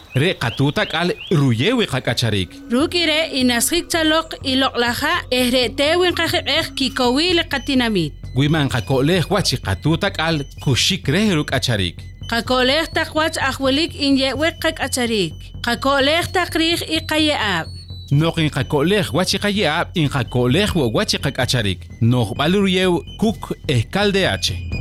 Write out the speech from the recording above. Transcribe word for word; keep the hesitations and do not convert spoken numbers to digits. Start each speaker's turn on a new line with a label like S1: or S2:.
S1: Re qatuta k'al ruyewi qak'acharik.
S2: Rukire inasqik chaloq iloqlaja ehretewin qajeqej kikowile qatinamit.
S1: Wiman qako'lej wachi qatuta k'al kuxik re ruk'acharik.
S2: Qako'lej taqwach ajwelik inyewek qak'acharik. Qako'lej taqrij iqaye'ab.
S1: Noqin qako'lej wachi qaye'ab in qako'lej wachi qak'acharik. No'jb'al ruyew kuk eskaldeache.